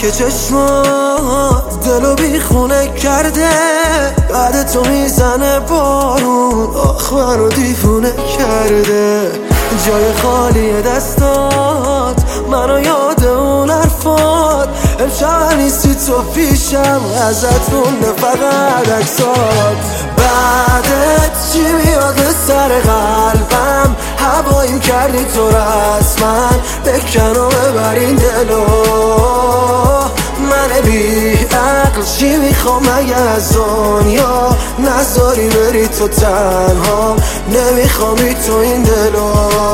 که چشمات دلو بیخونه کرده، بعد تو میزنه بارون، آخ منو دیوونه کرده. جای خالی دستات منو یاد اون حرفات، امشب نیستی تو پیشم، ازت مونده فقط عکسات. بعدت چی میاد سر قلبم، هواییم کردی تو رسما، بکن و ببر این دلو. من بی عقل چی میخوام مگه از دنیا، نذاری بری تو تنها، نمیخوام تو این دلو.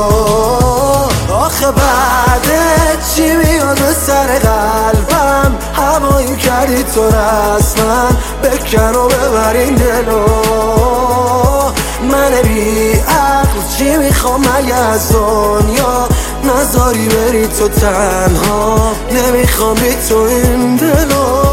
آخه بعدت چی میاد به سر قلبم، هواییم کردی تو رسما، بکن و ببر این دلو. من بی عقل چی میخوام مگه از دنیا، نذاری بری تو تنها، نمیخوام بی تو این دلو.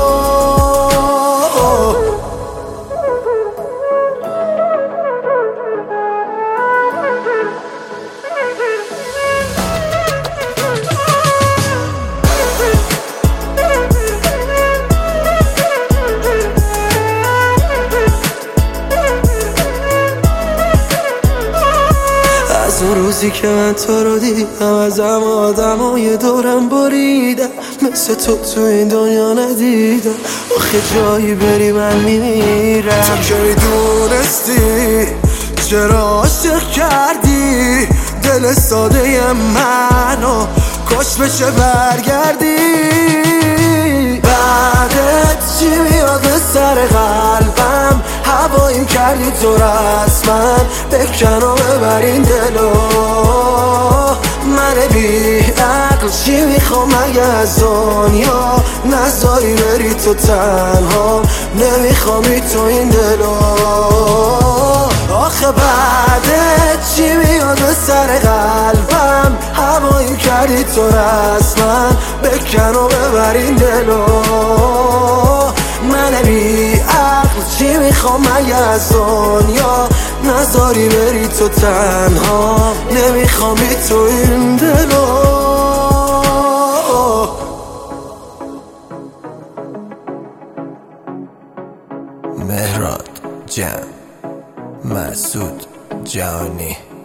از اون روزی که من تو رو دیدم، از همه آدمای دورم بریدم، مثل تو این دنیا ندیدم. آخه جایی بری من میمیرم. تو که میدونستی چرا عاشق کردی دل ساده منو، کاش بشه برگردی. بعدت چی میاد به سر قلبم، هواییم کردی تو رسما، بکن و ببر این دلو. من بی عقل چی میخوام مگه از دنیا، نذاری بری تو تنها، نمیخوام تو این دلو. آخه بعدت چی میاد به سر قلبم، هواییم کردی تو رسما، بکن و ببر این دلو. من بی عقل چی میخوام مگه از دنیا، نذاری بری تو تنها، نمیخوام بی تو این دلو. مهراد جان، مسعود جانی.